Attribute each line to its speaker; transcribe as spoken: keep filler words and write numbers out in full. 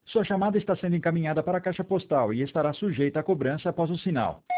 Speaker 1: Sua chamada está sendo encaminhada para a caixa postal e estará sujeita a cobrança após o sinal.